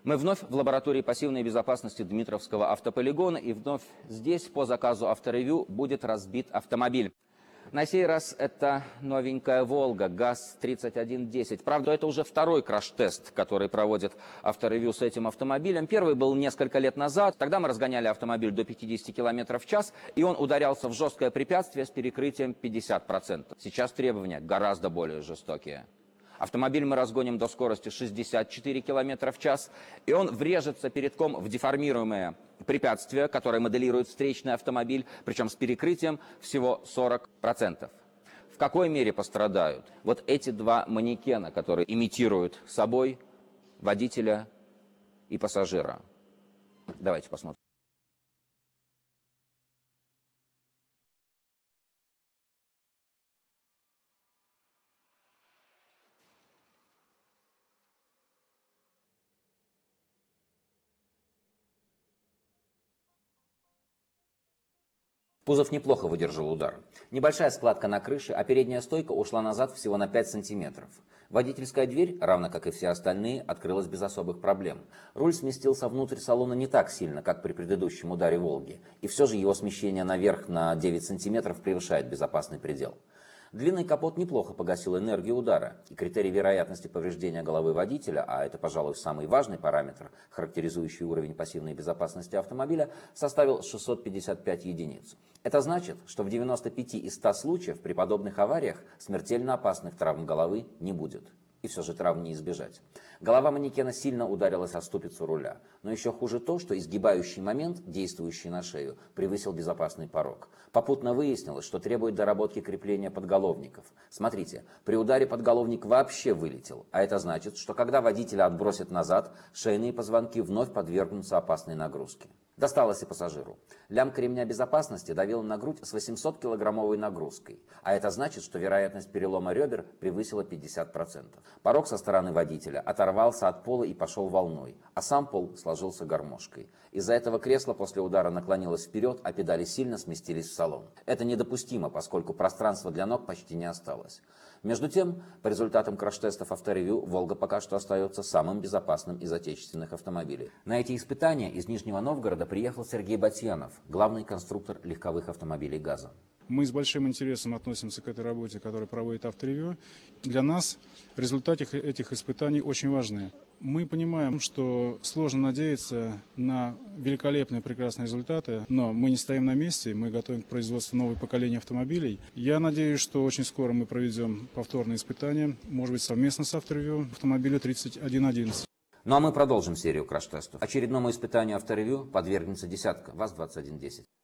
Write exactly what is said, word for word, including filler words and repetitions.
Мы вновь в лаборатории пассивной безопасности Дмитровского автополигона, и вновь здесь по заказу Авторевью будет разбит автомобиль. На сей раз это новенькая «Волга» ГАЗ тридцать один десять. Правда, это уже второй краш-тест, который проводит Авторевью с этим автомобилем. Первый был несколько лет назад. Тогда мы разгоняли автомобиль до пятидесяти километров в час, и он ударялся в жесткое препятствие с перекрытием пятьдесят процентов. Сейчас требования гораздо более жестокие. Автомобиль мы разгоним до скорости шестьдесят четыре километра в час, и он врежется передком в деформируемое препятствие, которое моделирует встречный автомобиль, причем с перекрытием всего сорок процентов. В какой мере пострадают вот эти два манекена, которые имитируют собой водителя и пассажира? Давайте посмотрим. Кузов неплохо выдержал удар. Небольшая складка на крыше, а передняя стойка ушла назад всего на пять сантиметров. Водительская дверь, равно как и все остальные, открылась без особых проблем. Руль сместился внутрь салона не так сильно, как при предыдущем ударе «Волги», и все же его смещение наверх на девять сантиметров превышает безопасный предел. Длинный капот неплохо погасил энергию удара, и критерий вероятности повреждения головы водителя, а это, пожалуй, самый важный параметр, характеризующий уровень пассивной безопасности автомобиля, составил шестьсот пятьдесят пять единиц. Это значит, что в девяноста пяти из ста случаев при подобных авариях смертельно опасных травм головы не будет. И все же травм не избежать. Голова манекена сильно ударилась о ступицу руля. Но еще хуже то, что изгибающий момент, действующий на шею, превысил безопасный порог. Попутно выяснилось, что требует доработки крепления подголовников. Смотрите, при ударе подголовник вообще вылетел. А это значит, что когда водителя отбросит назад, шейные позвонки вновь подвергнутся опасной нагрузке. Досталось и пассажиру. Лямка ремня безопасности давила на грудь с восьмисоткилограммовой нагрузкой. А это значит, что вероятность перелома ребер превысила пятьдесят процентов. Порог со стороны водителя оторвался от пола и пошел волной, а сам пол сложился гармошкой. Из-за этого кресло после удара наклонилось вперед, а педали сильно сместились в салон. Это недопустимо, поскольку пространства для ног почти не осталось. Между тем, по результатам краш-тестов Авторевью, «Волга» пока что остается самым безопасным из отечественных автомобилей. На эти испытания из Нижнего Новгорода приехал Сергей Батьянов, главный конструктор легковых автомобилей «ГАЗа». Мы с большим интересом относимся к этой работе, которую проводит Авторевью. Для нас результаты этих испытаний очень важны. Мы понимаем, что сложно надеяться на великолепные, прекрасные результаты, но мы не стоим на месте, мы готовим к производству нового поколения автомобилей. Я надеюсь, что очень скоро мы проведем повторные испытания, может быть, совместно с Авторевью, автомобиля тридцать один одиннадцать. Ну а мы продолжим серию краш-тестов. Очередному испытанию Авторевью подвергнется десятка ВАЗ двадцать один десять.